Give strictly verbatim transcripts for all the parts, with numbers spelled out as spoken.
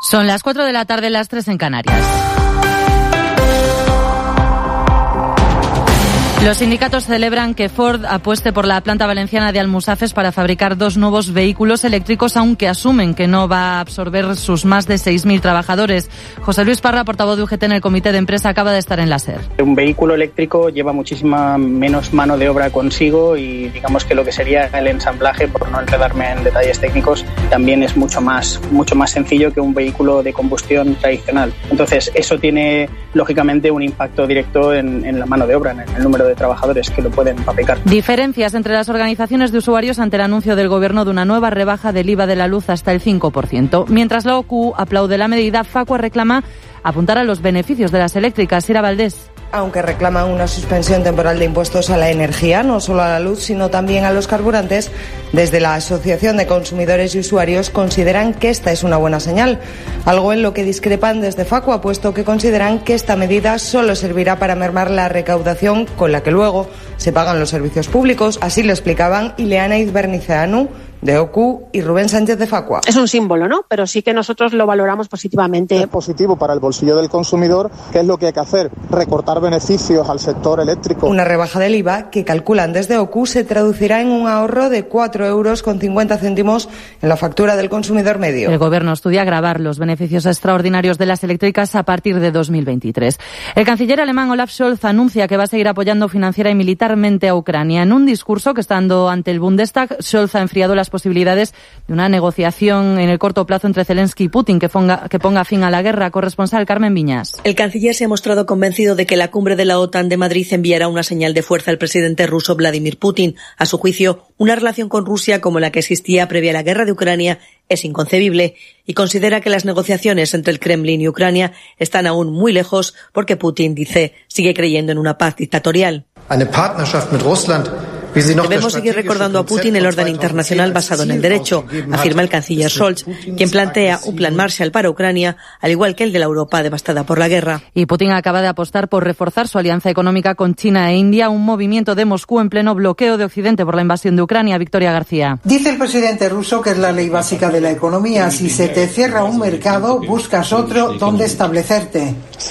Son las cuatro de la tarde, las tres en Canarias. Los sindicatos celebran que Ford apueste por la planta valenciana de Almusafes para fabricar dos nuevos vehículos eléctricos, aunque asumen que no va a absorber sus más de seis mil trabajadores. José Luis Parra, portavoz de U G T en el comité de empresa, acaba de estar en la SER. Un vehículo eléctrico lleva muchísima menos mano de obra consigo y digamos que lo que sería el ensamblaje, por no enredarme en detalles técnicos, también es mucho más, mucho más sencillo que un vehículo de combustión tradicional. Entonces eso tiene lógicamente un impacto directo en, en la mano de obra, en el número de trabajadores que lo pueden fabricar. Diferencias entre las organizaciones de usuarios ante el anuncio del Gobierno de una nueva rebaja del I V A de la luz hasta el cinco por ciento. Mientras la O C U aplaude la medida, Facua reclama apuntar a los beneficios de las eléctricas. Sira Valdés. Aunque reclaman una suspensión temporal de impuestos a la energía, no solo a la luz, sino también a los carburantes, desde la Asociación de Consumidores y Usuarios consideran que esta es una buena señal. Algo en lo que discrepan desde Facua, puesto que consideran que esta medida solo servirá para mermar la recaudación con la que luego se pagan los servicios públicos. Así lo explicaban Ileana Izberniceanu, de O C U, y Rubén Sánchez, de Facua. Es un símbolo, ¿no? Pero sí que nosotros lo valoramos positivamente. Es positivo para el bolsillo del consumidor. ¿Qué es lo que hay que hacer? Recortar beneficios al sector eléctrico. Una rebaja del I V A que calculan desde O C U se traducirá en un ahorro de cuatro euros con cincuenta céntimos en la factura del consumidor medio. El Gobierno estudia agravar los beneficios extraordinarios de las eléctricas a partir de dos mil veintitrés. El canciller alemán Olaf Scholz anuncia que va a seguir apoyando financiera y militarmente a Ucrania. En un discurso que está dando ante el Bundestag, Scholz ha enfriado las posibilidades de una negociación en el corto plazo entre Zelensky y Putin que ponga, que ponga fin a la guerra. Corresponsal Carmen Viñas. El canciller se ha mostrado convencido de que la cumbre de la OTAN de Madrid enviará una señal de fuerza al presidente ruso Vladimir Putin. A su juicio, una relación con Rusia como la que existía previa a la guerra de Ucrania es inconcebible y considera que las negociaciones entre el Kremlin y Ucrania están aún muy lejos porque Putin, dice, sigue creyendo en una paz dictatorial. Debemos seguir recordando a Putin el orden internacional basado en el derecho, afirma el canciller Scholz, quien plantea un plan Marshall para Ucrania, al igual que el de la Europa devastada por la guerra. Y Putin acaba de apostar por reforzar su alianza económica con China e India, un movimiento de Moscú en pleno bloqueo de Occidente por la invasión de Ucrania. Victoria García. Dice el presidente ruso que es la ley básica de la economía. Si se te cierra un mercado, buscas otro donde establecerte. Es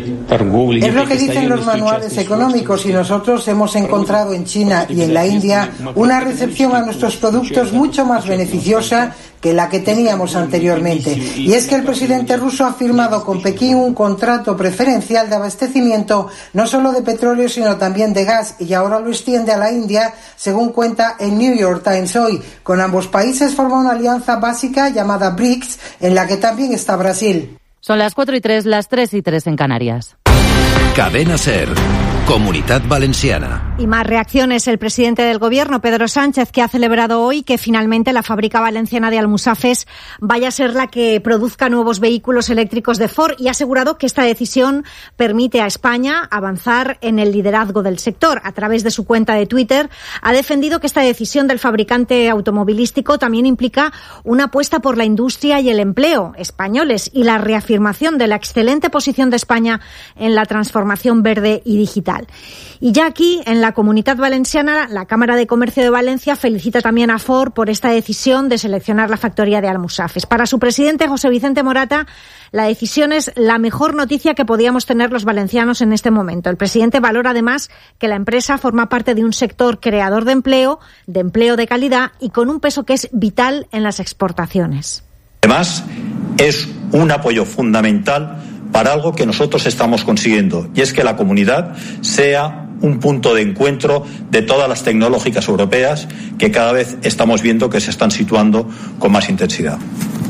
lo que dicen los manuales económicos y nosotros hemos encontrado en China y en la India una recepción a nuestros productos mucho más beneficiosa que la que teníamos anteriormente. Y es que el presidente ruso ha firmado con Pekín un contrato preferencial de abastecimiento no solo de petróleo sino también de gas, y ahora lo extiende a la India, según cuenta el New York Times hoy. Con ambos países forma una alianza básica llamada BRICS, en la que también está Brasil. Son las cuatro y tres, las tres y tres en Canarias. Cadena SER. Comunitat Valenciana. Y más reacciones. El presidente del Gobierno, Pedro Sánchez, que ha celebrado hoy que finalmente la fábrica valenciana de Almusafes vaya a ser la que produzca nuevos vehículos eléctricos de Ford, y ha asegurado que esta decisión permite a España avanzar en el liderazgo del sector. A través de su cuenta de Twitter ha defendido que esta decisión del fabricante automovilístico también implica una apuesta por la industria y el empleo españoles y la reafirmación de la excelente posición de España en la transformación verde y digital. Y ya aquí, en la Comunitat Valenciana, la Cámara de Comercio de Valencia felicita también a Ford por esta decisión de seleccionar la factoría de Almusafes. Para su presidente, José Vicente Morata, la decisión es la mejor noticia que podíamos tener los valencianos en este momento. El presidente valora además que la empresa forma parte de un sector creador de empleo, de empleo de calidad y con un peso que es vital en las exportaciones. Además, es un apoyo fundamental para algo que nosotros estamos consiguiendo, y es que la comunidad sea un punto de encuentro de todas las tecnológicas europeas que cada vez estamos viendo que se están situando con más intensidad.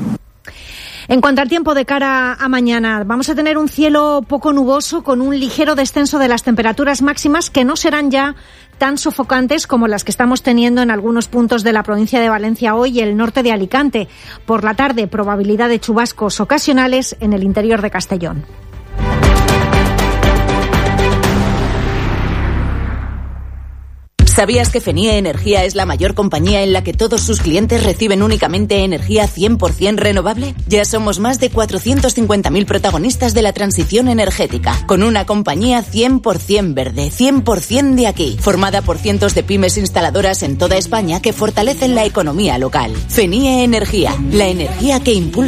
En cuanto al tiempo de cara a mañana, vamos a tener un cielo poco nuboso con un ligero descenso de las temperaturas máximas que no serán ya tan sofocantes como las que estamos teniendo en algunos puntos de la provincia de Valencia hoy y el norte de Alicante. Por la tarde, probabilidad de chubascos ocasionales en el interior de Castellón. ¿Sabías que Fenie Energía es la mayor compañía en la que todos sus clientes reciben únicamente energía cien por ciento renovable? Ya somos más de cuatrocientos cincuenta mil protagonistas de la transición energética, con una compañía cien por ciento verde, cien por ciento de aquí, formada por cientos de pymes instaladoras en toda España que fortalecen la economía local. Fenie Energía, la energía que impulsa